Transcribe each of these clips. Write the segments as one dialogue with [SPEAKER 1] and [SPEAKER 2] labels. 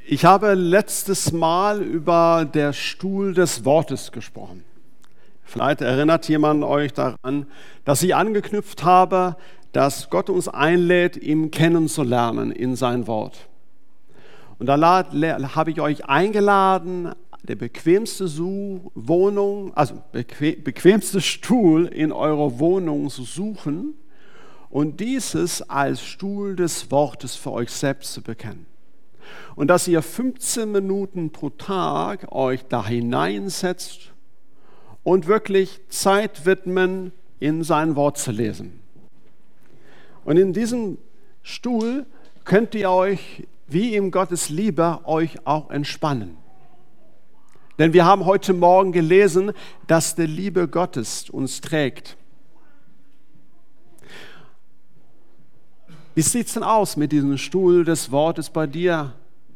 [SPEAKER 1] Ich habe letztes Mal über der Stuhl des Wortes gesprochen. Vielleicht erinnert jemand euch daran, dass ich angeknüpft habe, dass Gott uns einlädt, ihn kennenzulernen in sein Wort. Und da habe ich euch eingeladen, der bequemste bequemste Stuhl in eurer Wohnung zu suchen und dieses als Stuhl des Wortes für euch selbst zu bekennen. Und dass ihr 15 Minuten pro Tag euch da hineinsetzt und wirklich Zeit widmen, in sein Wort zu lesen. Und in diesem Stuhl könnt ihr euch, wie in Gottes Liebe, euch auch entspannen. Denn wir haben heute Morgen gelesen, dass die Liebe Gottes uns trägt. Wie sieht es denn aus mit diesem Stuhl des Wortes bei dir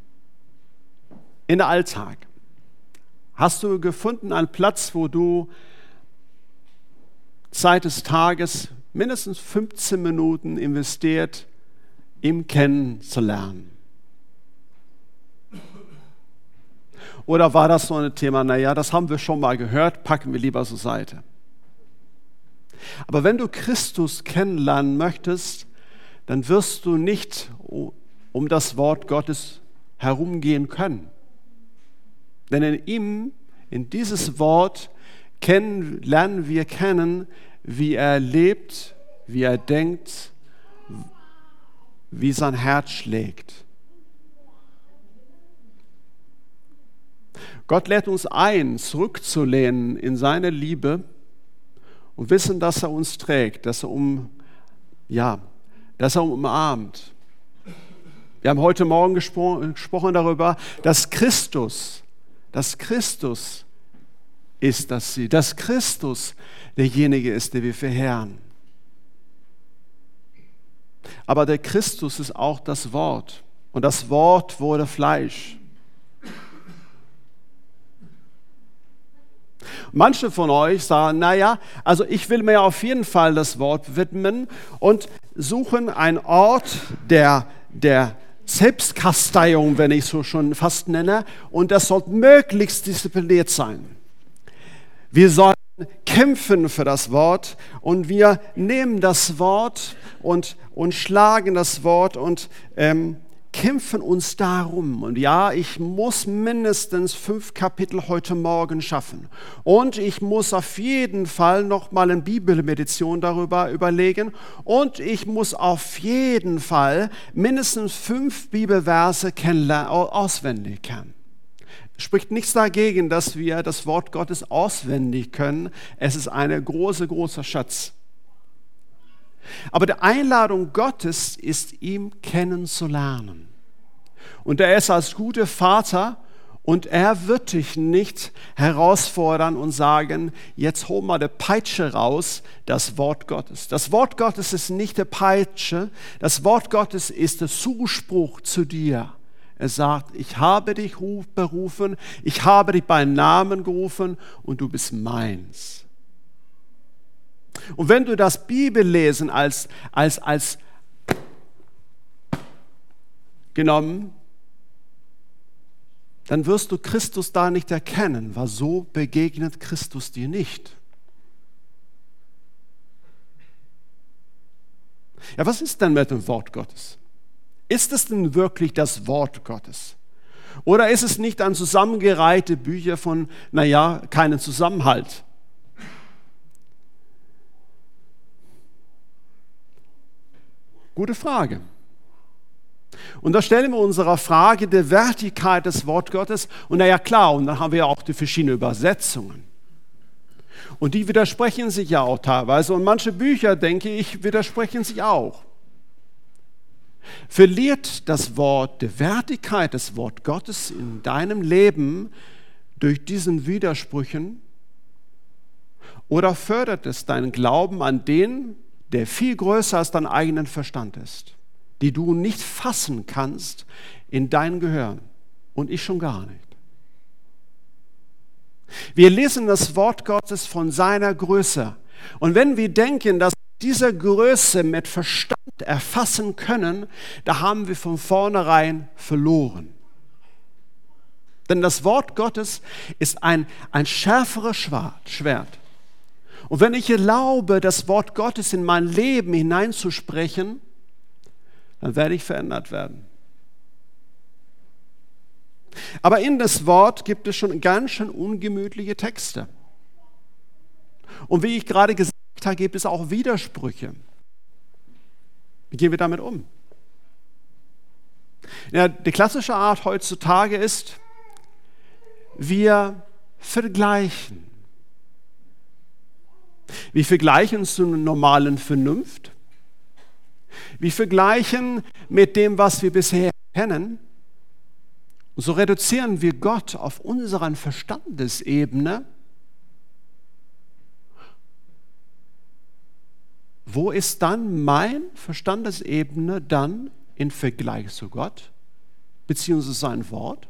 [SPEAKER 1] in der Alltag? Hast du gefunden einen Platz, wo du Zeit des Tages mindestens 15 Minuten investiert, ihm kennenzulernen? Oder war das so ein Thema, naja, das haben wir schon mal gehört, packen wir lieber zur Seite? Aber wenn du Christus kennenlernen möchtest, dann wirst du nicht um das Wort Gottes herumgehen können. Denn in ihm, in dieses Wort, lernen wir kennen, wie er lebt, wie er denkt, wie sein Herz schlägt. Gott lädt uns ein, zurückzulehnen in seine Liebe und wissen, dass er uns trägt, dass er umarmt. Wir haben heute Morgen gesprochen darüber, dass Christus ist das Ziel, dass Christus derjenige ist, den wir verherren. Aber der Christus ist auch das Wort und das Wort wurde Fleisch. Manche von euch sagen, naja, also ich will mir auf jeden Fall das Wort widmen und suchen einen Ort der Selbstkasteiung, wenn ich es so schon fast nenne, und das soll möglichst diszipliniert sein. Wir sollen kämpfen für das Wort und wir nehmen das Wort und schlagen das Wort und kämpfen uns darum. Und ja, ich muss mindestens 5 Kapitel heute Morgen schaffen. Und ich muss auf jeden Fall nochmal eine Bibelmeditation darüber überlegen. Und ich muss auf jeden Fall mindestens 5 Bibelverse auswendig kennen. Spricht nichts dagegen, dass wir das Wort Gottes auswendig können. Es ist ein großer Schatz. Aber die Einladung Gottes ist, ihn kennenzulernen. Und er ist als guter Vater und er wird dich nicht herausfordern und sagen, jetzt hol mal die Peitsche raus, das Wort Gottes. Das Wort Gottes ist nicht die Peitsche, das Wort Gottes ist der Zuspruch zu dir. Er sagt, ich habe dich berufen, ich habe dich bei Namen gerufen und du bist meins. Und wenn du das Bibellesen als genommen, dann wirst du Christus da nicht erkennen, weil so begegnet Christus dir nicht. Ja, was ist denn mit dem Wort Gottes? Ist es denn wirklich das Wort Gottes? Oder ist es nicht ein zusammengereihte Bücher von, keinen Zusammenhalt? Gute Frage. Und da stellen wir unserer Frage der Wertigkeit des Wort Gottes. Und und dann haben wir ja auch die verschiedenen Übersetzungen. Und die widersprechen sich ja auch teilweise. Und manche Bücher, denke ich, widersprechen sich auch. Verliert das Wort die Wertigkeit des Wort Gottes in deinem Leben durch diesen Widersprüchen? Oder fördert es deinen Glauben an den, der viel größer als dein eigenen Verstand ist, die du nicht fassen kannst in dein Gehirn und ich schon gar nicht. Wir lesen das Wort Gottes von seiner Größe und wenn wir denken, dass diese Größe mit Verstand erfassen können, da haben wir von vornherein verloren. Denn das Wort Gottes ist ein schärferes Schwert. Und wenn ich erlaube, das Wort Gottes in mein Leben hineinzusprechen, dann werde ich verändert werden. Aber in das Wort gibt es schon ganz schön ungemütliche Texte. Und wie ich gerade gesagt habe, gibt es auch Widersprüche. Wie gehen wir damit um? Ja, die klassische Art heutzutage ist, wir vergleichen. Wir vergleichen uns zu einer normalen Vernunft. Wir vergleichen mit dem, was wir bisher kennen. Und so reduzieren wir Gott auf unseren Verstandesebene. Wo ist dann mein Verstandesebene dann im Vergleich zu Gott, beziehungsweise sein Wort?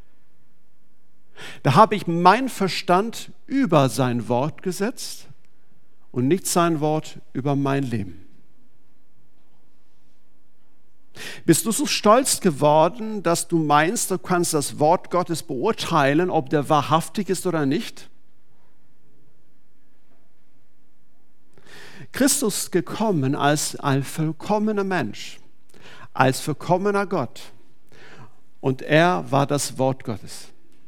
[SPEAKER 1] Da habe ich meinen Verstand über sein Wort gesetzt und nicht sein Wort über mein Leben. Bist du so stolz geworden, dass du meinst, du kannst das Wort Gottes beurteilen, ob der wahrhaftig ist oder nicht? Christus ist gekommen als ein vollkommener Mensch, als vollkommener Gott. Und er war das Wort Gottes.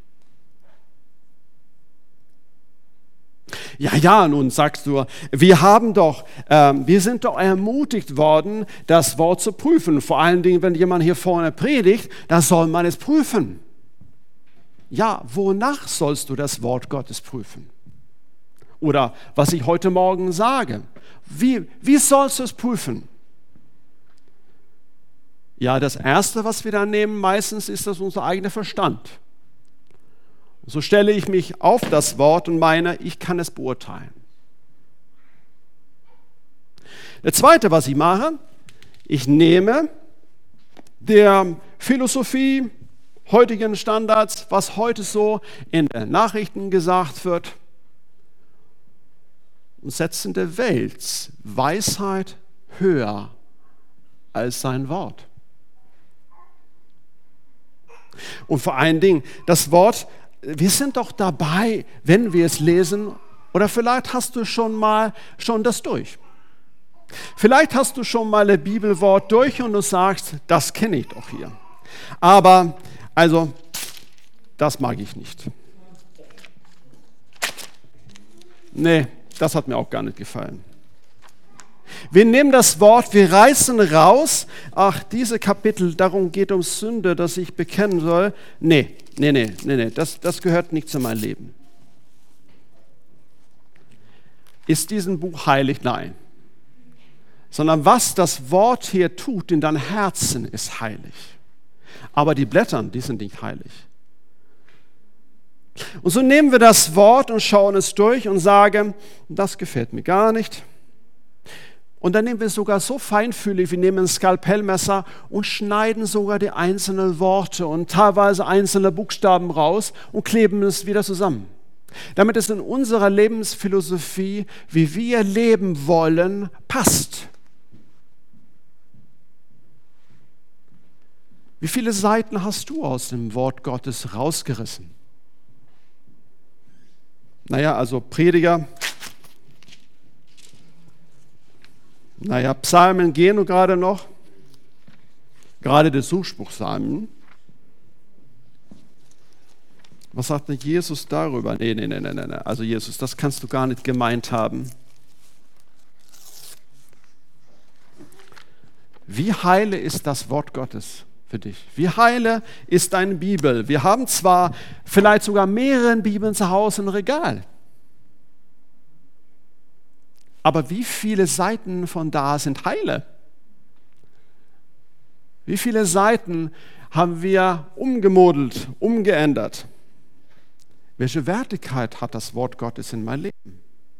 [SPEAKER 1] Ja, nun sagst du, wir sind doch ermutigt worden, das Wort zu prüfen. Vor allen Dingen, wenn jemand hier vorne predigt, da soll man es prüfen. Ja, wonach sollst du das Wort Gottes prüfen? Oder was ich heute Morgen sage, wie sollst du es prüfen? Ja, das Erste, was wir da nehmen, meistens ist das unser eigener Verstand. So stelle ich mich auf das Wort und meine, ich kann es beurteilen. Das Zweite, was ich mache, ich nehme der Philosophie, heutigen Standards, was heute so in den Nachrichten gesagt wird, und setze in der Welt Weisheit höher als sein Wort. Und vor allen Dingen, das Wort, wir sind doch dabei, wenn wir es lesen, oder vielleicht hast du schon das durch. Vielleicht hast du schon mal ein Bibelwort durch und du sagst, das kenne ich doch hier. Aber, das mag ich nicht. Nee, das hat mir auch gar nicht gefallen. Wir nehmen das Wort, wir reißen raus, diese Kapitel, darum geht um Sünde, dass ich bekennen soll. Nee, das gehört nicht zu meinem Leben. Ist dieses Buch heilig? Nein. Sondern was das Wort hier tut in deinem Herzen, ist heilig. Aber die Blätter, die sind nicht heilig. Und so nehmen wir das Wort und schauen es durch und sagen, das gefällt mir gar nicht. Und dann nehmen wir sogar so feinfühlig, wir nehmen ein Skalpellmesser und schneiden sogar die einzelnen Worte und teilweise einzelne Buchstaben raus und kleben es wieder zusammen. Damit es in unserer Lebensphilosophie, wie wir leben wollen, passt. Wie viele Seiten hast du aus dem Wort Gottes rausgerissen? Prediger. Psalmen gehen nur gerade noch. Gerade der Zuspruchspsalmen. Was sagt denn Jesus darüber? Nee. Also Jesus, das kannst du gar nicht gemeint haben. Wie heile ist das Wort Gottes für dich? Wie heile ist deine Bibel? Wir haben zwar vielleicht sogar mehrere Bibeln zu Hause im Regal. Aber wie viele Seiten von da sind heile? Wie viele Seiten haben wir umgemodelt, umgeändert? Welche Wertigkeit hat das Wort Gottes in meinem Leben?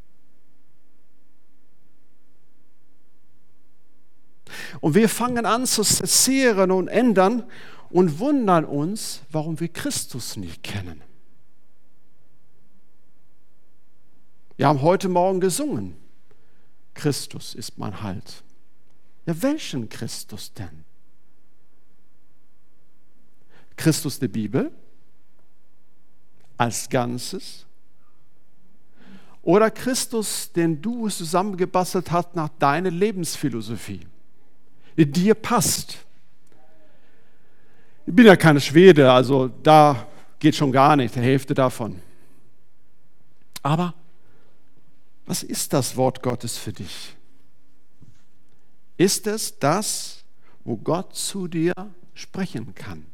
[SPEAKER 1] Und wir fangen an zu sezieren und ändern und wundern uns, warum wir Christus nicht kennen. Wir haben heute Morgen gesungen. Christus ist mein Halt. Ja, welchen Christus denn? Christus der Bibel als Ganzes? Oder Christus, den du zusammengebastelt hast nach deiner Lebensphilosophie, die dir passt? Ich bin ja kein Schwede, also da geht schon gar nicht, die Hälfte davon. Aber was ist das Wort Gottes für dich? Ist es das, wo Gott zu dir sprechen kann?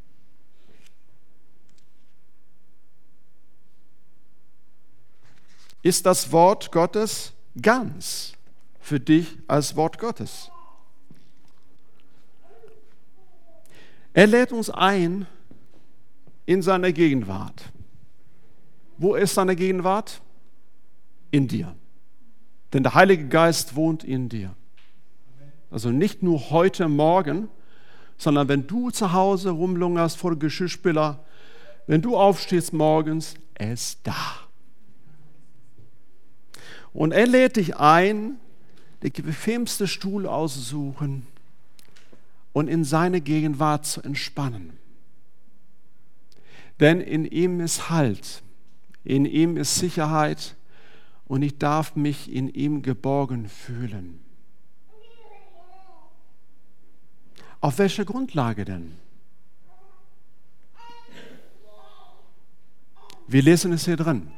[SPEAKER 1] Ist das Wort Gottes ganz für dich als Wort Gottes? Er lädt uns ein in seine Gegenwart. Wo ist seine Gegenwart? In dir. Denn der Heilige Geist wohnt in dir. Also nicht nur heute Morgen, sondern wenn du zu Hause rumlungerst vor dem Geschirrspüler, wenn du aufstehst morgens, er ist da. Und er lädt dich ein, den bequemsten Stuhl aussuchen und in seine Gegenwart zu entspannen. Denn in ihm ist Halt, in ihm ist Sicherheit und ich darf mich in ihm geborgen fühlen. Auf welcher Grundlage denn? Wir lesen es hier drin.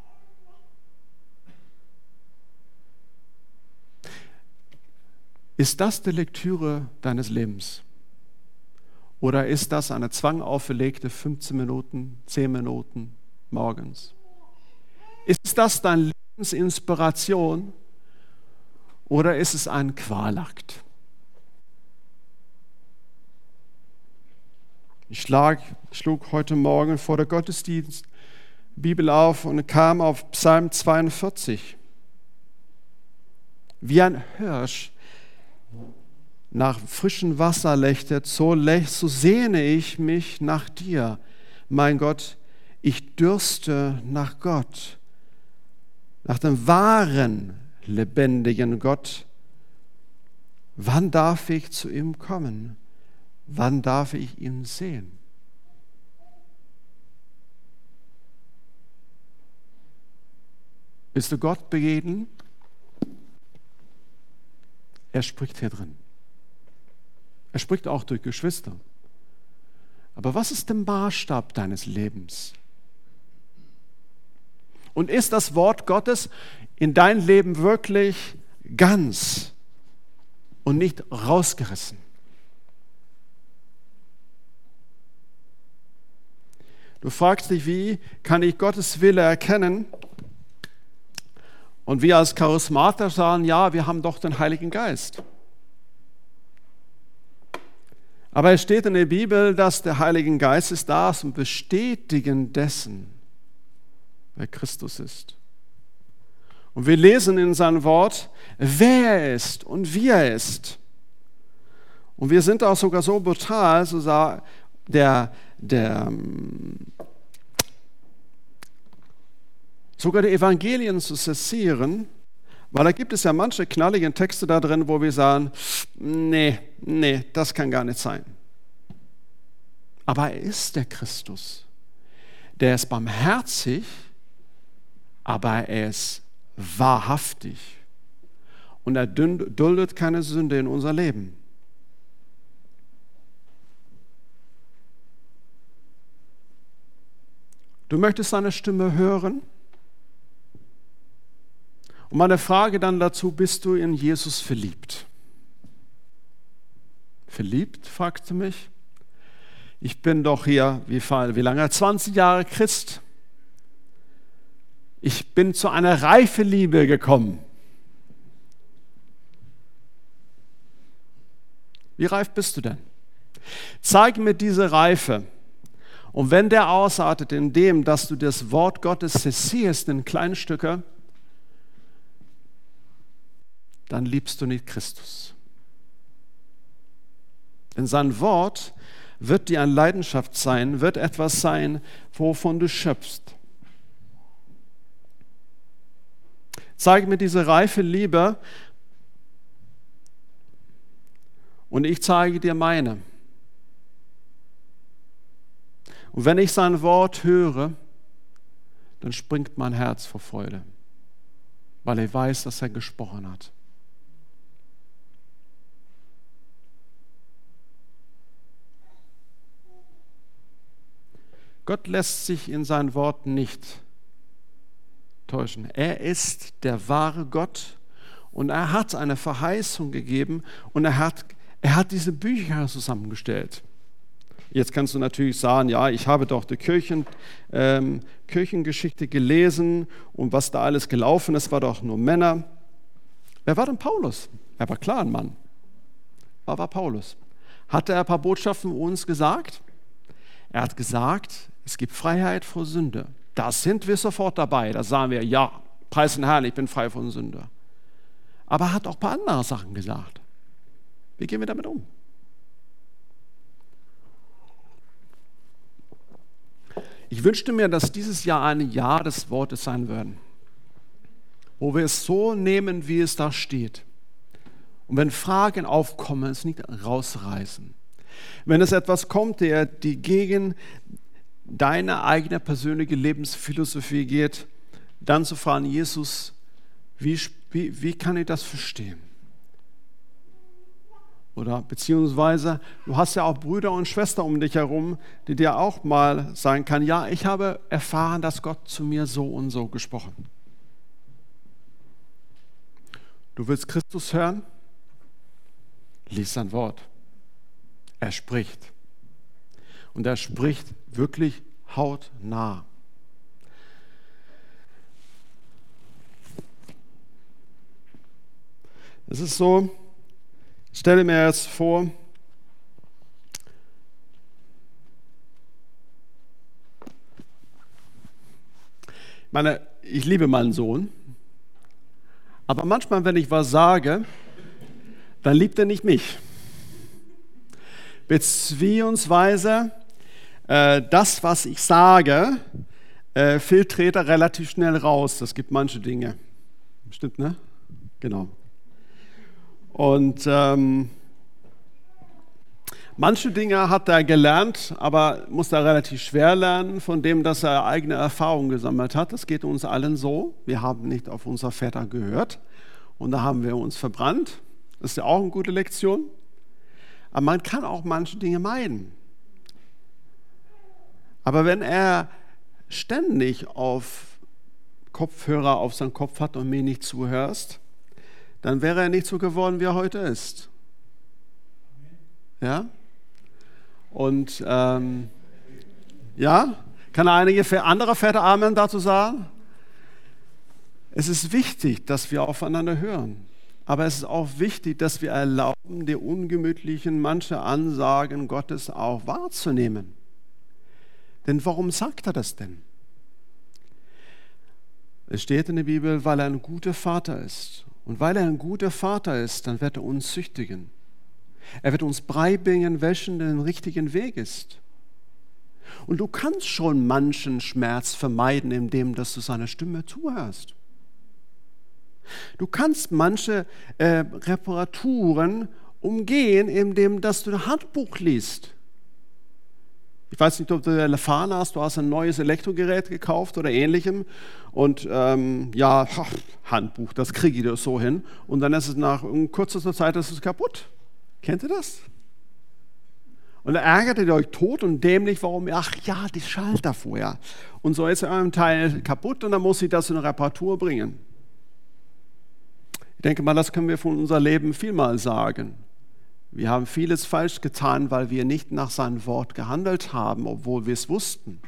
[SPEAKER 1] Ist das die Lektüre deines Lebens? Oder ist das eine zwangauferlegte 15 Minuten, 10 Minuten morgens? Ist das deine Lebensinspiration oder ist es ein Qualakt? Ich schlug heute Morgen vor der Gottesdienst Bibel auf und kam auf Psalm 42. Wie ein Hirsch nach frischem Wasser lechtet, so sehne ich mich nach dir. Mein Gott, ich dürste nach Gott, nach dem wahren, lebendigen Gott. Wann darf ich zu ihm kommen? Wann darf ich ihn sehen? Bist du Gott begegnet? Er spricht hier drin. Er spricht auch durch Geschwister. Aber was ist der Maßstab deines Lebens? Und ist das Wort Gottes in dein Leben wirklich ganz und nicht rausgerissen? Du fragst dich, wie kann ich Gottes Wille erkennen? Und wir als Charismatiker sagen, ja, wir haben doch den Heiligen Geist. Aber es steht in der Bibel, dass der Heilige Geist ist da zum Bestätigen dessen, wer Christus ist. Und wir lesen in seinem Wort, wer er ist und wie er ist. Und wir sind auch sogar so brutal, so sogar die Evangelien zu zitieren, weil da gibt es ja manche knalligen Texte da drin, wo wir sagen, nee, das kann gar nicht sein. Aber er ist der Christus. Der ist barmherzig, aber er ist wahrhaftig. Und er duldet keine Sünde in unser Leben. Du möchtest seine Stimme hören? Und meine Frage dann dazu, bist du in Jesus verliebt? Verliebt, fragst du mich? Ich bin doch hier, wie lange? 20 Jahre Christ. Ich bin zu einer reifen Liebe gekommen. Wie reif bist du denn? Zeig mir diese Reife. Und wenn der ausartet in dem, dass du das Wort Gottes zitierst in kleinen Stücke, dann liebst du nicht Christus. Denn sein Wort wird dir eine Leidenschaft sein, wird etwas sein, wovon du schöpfst. Zeige mir diese reife Liebe und ich zeige dir meine. Und wenn ich sein Wort höre, dann springt mein Herz vor Freude, weil ich weiß, dass er gesprochen hat. Gott lässt sich in seinen Worten nicht täuschen. Er ist der wahre Gott und er hat eine Verheißung gegeben und er hat diese Bücher zusammengestellt. Jetzt kannst du natürlich sagen, ja, ich habe doch die Kirchengeschichte gelesen und was da alles gelaufen ist, war doch nur Männer. Wer war denn Paulus? Er war klar ein Mann. Wer war Paulus? Hat er ein paar Botschaften uns gesagt? Er hat gesagt, es gibt Freiheit vor Sünde. Da sind wir sofort dabei. Da sagen wir, ja, preis den Herrn, ich bin frei von Sünde. Aber er hat auch ein paar andere Sachen gesagt. Wie gehen wir damit um? Ich wünschte mir, dass dieses Jahr ein Jahr des Wortes sein würde, wo wir es so nehmen, wie es da steht. Und wenn Fragen aufkommen, es nicht rausreißen. Wenn es etwas kommt, die gegen deine eigene persönliche Lebensphilosophie geht, dann zu fragen, Jesus, wie kann ich das verstehen? Oder beziehungsweise, du hast ja auch Brüder und Schwestern um dich herum, die dir auch mal sagen kann, ja, ich habe erfahren, dass Gott zu mir so und so gesprochen. Du willst Christus hören? Lies sein Wort. Er spricht. Und er spricht wirklich hautnah. Es ist so, stelle mir jetzt vor, ich liebe meinen Sohn, aber manchmal, wenn ich was sage, dann liebt er nicht mich. Beziehungsweise das, was ich sage, filtriert er relativ schnell raus. Das gibt manche Dinge. Stimmt, ne? Genau. Und manche Dinge hat er gelernt, aber muss er relativ schwer lernen, von dem, dass er eigene Erfahrungen gesammelt hat. Das geht uns allen so. Wir haben nicht auf unsere Väter gehört und da haben wir uns verbrannt. Das ist ja auch eine gute Lektion. Aber man kann auch manche Dinge meiden. Aber wenn er ständig auf Kopfhörer auf seinen Kopf hat und mir nicht zuhörst, dann wäre er nicht so geworden, wie er heute ist. Ja? Und ja, kann einige andere Väter Amen dazu sagen? Es ist wichtig, dass wir aufeinander hören. Aber es ist auch wichtig, dass wir erlauben, die ungemütlichen, manche Ansagen Gottes auch wahrzunehmen. Denn warum sagt er das denn? Es steht in der Bibel, weil er ein guter Vater ist. Und weil er ein guter Vater ist, dann wird er uns züchtigen. Er wird uns beibringen, welchen den richtigen Weg ist. Und du kannst schon manchen Schmerz vermeiden, indem dass du seiner Stimme zuhörst. Du kannst manche Reparaturen umgehen, indem dass du ein Handbuch liest. Ich weiß nicht, ob du erfahren hast, du hast ein neues Elektrogerät gekauft oder ähnlichem und Handbuch, das kriege ich dir so hin und dann ist es nach kurzer Zeit ist es kaputt. Kennt ihr das? Und da ärgert ihr euch tot und dämlich, warum? Ach ja, die Schalter vorher. Und so ist ein Teil kaputt und dann muss ich das in eine Reparatur bringen. Ich denke mal, das können wir von unserem Leben vielmal sagen. Wir haben vieles falsch getan, weil wir nicht nach seinem Wort gehandelt haben, obwohl wir es wussten.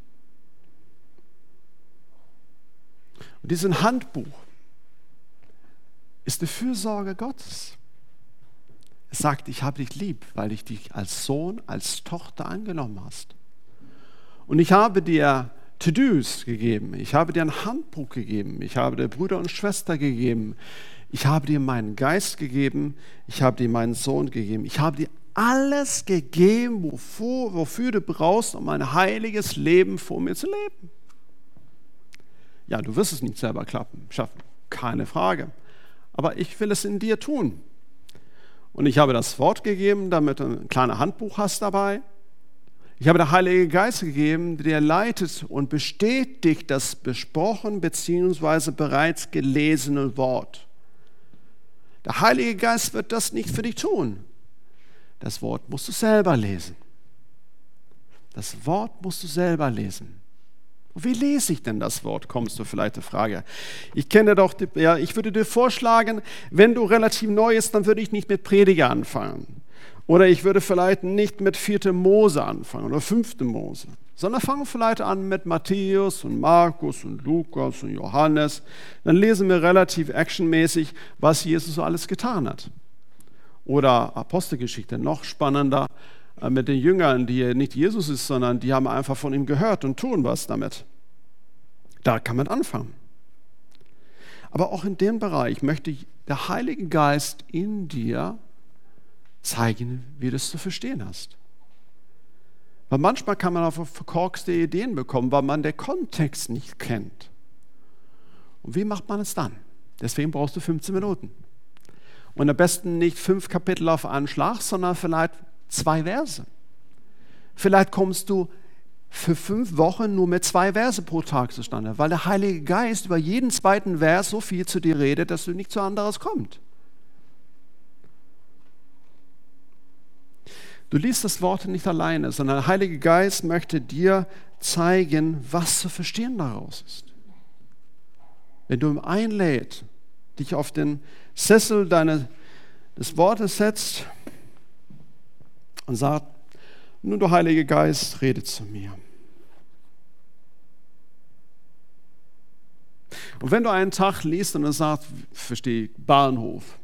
[SPEAKER 1] Und dieses Handbuch ist die Fürsorge Gottes. Es sagt, ich habe dich lieb, weil ich dich als Sohn, als Tochter angenommen hast. Und ich habe dir To-Dos gegeben, ich habe dir ein Handbuch gegeben, ich habe dir Brüder und Schwestern gegeben, ich habe dir meinen Geist gegeben, ich habe dir meinen Sohn gegeben, ich habe dir alles gegeben, wofür du brauchst, um ein heiliges Leben vor mir zu leben. Ja, du wirst es nicht selber schaffen, keine Frage, aber ich will es in dir tun. Und ich habe das Wort gegeben, damit du ein kleines Handbuch hast dabei. Ich habe den Heiligen Geist gegeben, der leitet und bestätigt das besprochen bzw. bereits gelesene Wort. Der Heilige Geist wird das nicht für dich tun. Das Wort musst du selber lesen. Das Wort musst du selber lesen. Und wie lese ich denn das Wort, kommst du vielleicht die Frage. Ich würde dir vorschlagen, wenn du relativ neu bist, dann würde ich nicht mit Prediger anfangen. Oder ich würde vielleicht nicht mit 4. Mose anfangen oder 5. Mose, sondern fange vielleicht an mit Matthäus und Markus und Lukas und Johannes. Dann lesen wir relativ actionmäßig, was Jesus so alles getan hat. Oder Apostelgeschichte, noch spannender, mit den Jüngern, die nicht Jesus ist, sondern die haben einfach von ihm gehört und tun was damit. Da kann man anfangen. Aber auch in dem Bereich möchte der Heilige Geist in dir zeigen, wie du es zu verstehen hast. Weil manchmal kann man auf verkorkste Ideen bekommen, weil man den Kontext nicht kennt. Und wie macht man es dann? Deswegen brauchst du 15 Minuten. Und am besten nicht 5 Kapitel auf einen Schlag, sondern vielleicht 2 Verse. Vielleicht kommst du für 5 Wochen nur mit 2 Verse pro Tag zustande, weil der Heilige Geist über jeden zweiten Vers so viel zu dir redet, dass du nicht zu anderes kommst. Du liest das Wort nicht alleine, sondern der Heilige Geist möchte dir zeigen, was zu verstehen daraus ist. Wenn du ihn einlädst, dich auf den Sessel des Wortes setzt und sagst, nun du Heilige Geist, rede zu mir. Und wenn du einen Tag liest und dann sagst, verstehe Bahnhof,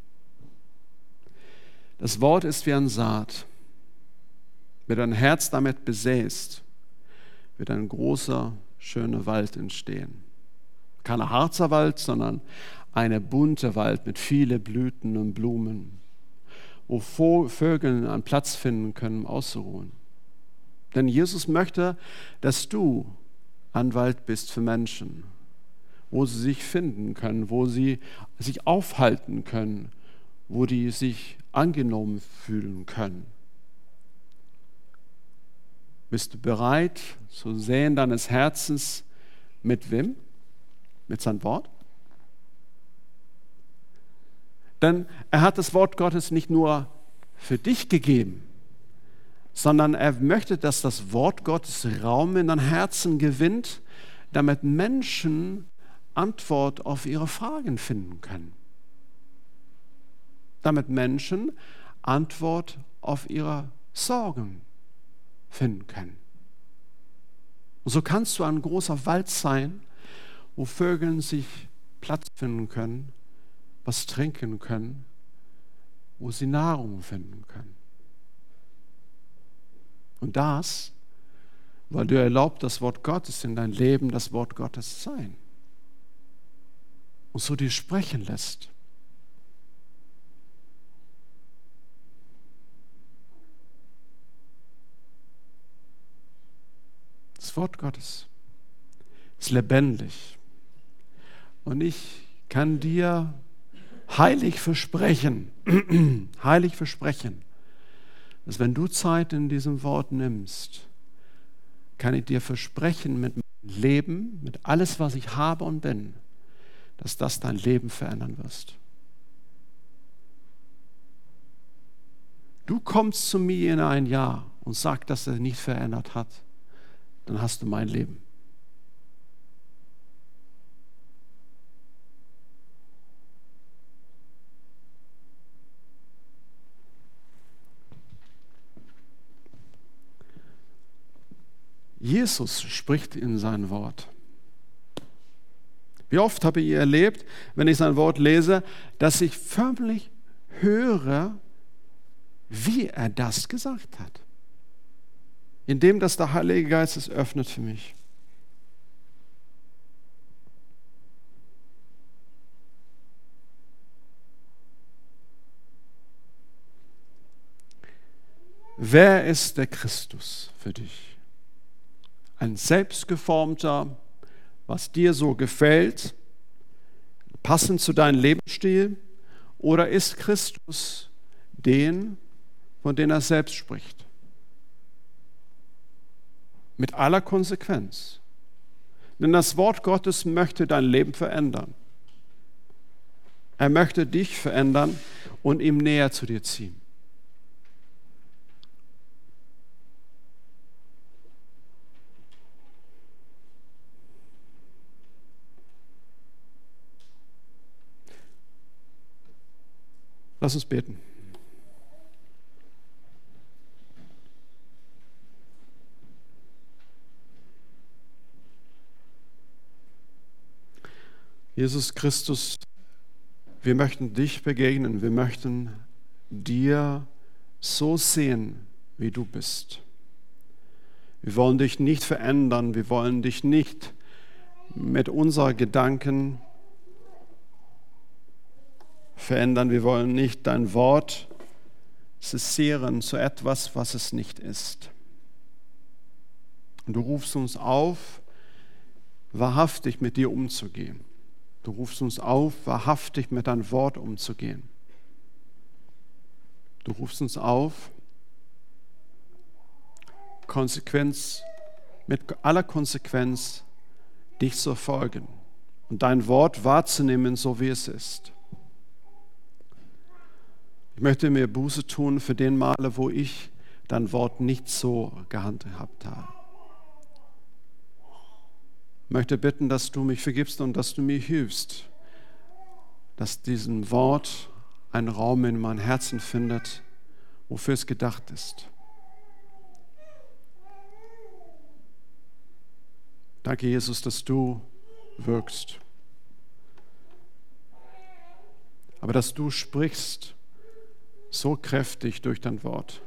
[SPEAKER 1] das Wort ist wie ein Saat. Wenn dein Herz damit besäst, wird ein großer, schöner Wald entstehen. Kein Harzer Wald, sondern ein bunter Wald mit vielen Blüten und Blumen, wo Vögel einen Platz finden können, um auszuruhen. Denn Jesus möchte, dass du ein Wald bist für Menschen, wo sie sich finden können, wo sie sich aufhalten können, wo die sich angenommen fühlen können. Bist du bereit, zu sehen deines Herzens mit wem? Mit seinem Wort? Denn er hat das Wort Gottes nicht nur für dich gegeben, sondern er möchte, dass das Wort Gottes Raum in dein Herzen gewinnt, damit Menschen Antwort auf ihre Fragen finden können. Damit Menschen Antwort auf ihre Sorgen finden können. Und so kannst du ein großer Wald sein, wo Vögel sich Platz finden können, was trinken können, wo sie Nahrung finden können. Und das, weil du erlaubst, das Wort Gottes in dein Leben das Wort Gottes sein. Und so dir sprechen lässt. Das Wort Gottes ist lebendig. Und ich kann dir heilig versprechen, dass wenn du Zeit in diesem Wort nimmst, kann ich dir versprechen mit meinem Leben, mit alles, was ich habe und bin, dass das dein Leben verändern wirst. Du kommst zu mir in ein Jahr und sagst, dass er nicht verändert hat, dann hast du mein Leben. Jesus spricht in sein Wort. Wie oft habe ich erlebt, wenn ich sein Wort lese, dass ich förmlich höre, wie er das gesagt hat. Indem dass der Heilige Geist es öffnet für mich. Wer ist der Christus für dich? Ein selbstgeformter, was dir so gefällt, passend zu deinem Lebensstil, oder ist Christus den, von dem er selbst spricht? Mit aller Konsequenz. Denn das Wort Gottes möchte dein Leben verändern. Er möchte dich verändern und ihm näher zu dir ziehen. Lass uns beten. Jesus Christus, wir möchten dich begegnen, wir möchten dir so sehen, wie du bist. Wir wollen dich nicht verändern, wir wollen dich nicht mit unseren Gedanken verändern, wir wollen nicht dein Wort cessieren zu etwas, was es nicht ist. Und du rufst uns auf, wahrhaftig mit dir umzugehen. Du rufst uns auf, wahrhaftig mit deinem Wort umzugehen. Du rufst uns auf, mit aller Konsequenz dich zu folgen und dein Wort wahrzunehmen, so wie es ist. Ich möchte mir Buße tun für den Male, wo ich dein Wort nicht so gehandhabt habe. Ich möchte bitten, dass du mich vergibst und dass du mir hilfst, dass diesem Wort einen Raum in meinem Herzen findet, wofür es gedacht ist. Danke, Jesus, dass du wirkst. Aber dass du sprichst so kräftig durch dein Wort.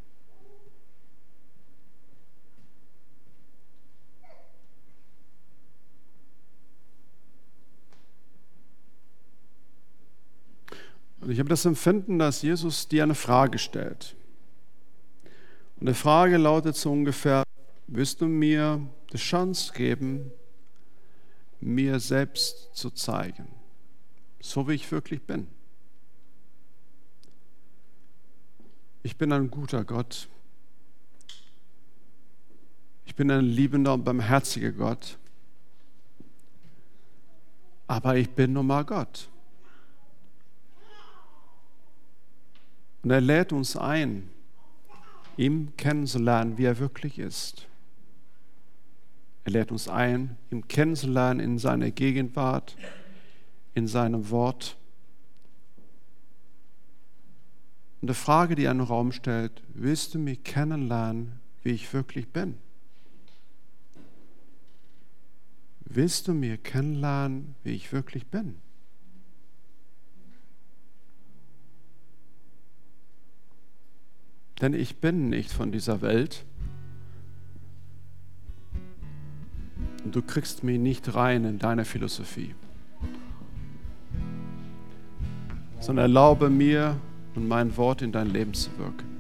[SPEAKER 1] Und ich habe das Empfinden, dass Jesus dir eine Frage stellt. Und die Frage lautet so ungefähr: Willst du mir die Chance geben, mir selbst zu zeigen, so wie ich wirklich bin? Ich bin ein guter Gott. Ich bin ein liebender und barmherziger Gott. Aber ich bin nun mal Gott. Und er lädt uns ein, ihn kennenzulernen, wie er wirklich ist. Er lädt uns ein, ihn kennenzulernen in seiner Gegenwart, in seinem Wort. Und die Frage, die er in den Raum stellt: Willst du mich kennenlernen, wie ich wirklich bin? Willst du mir kennenlernen, wie ich wirklich bin? Denn ich bin nicht von dieser Welt und du kriegst mich nicht rein in deine Philosophie, sondern erlaube mir und mein Wort in dein Leben zu wirken.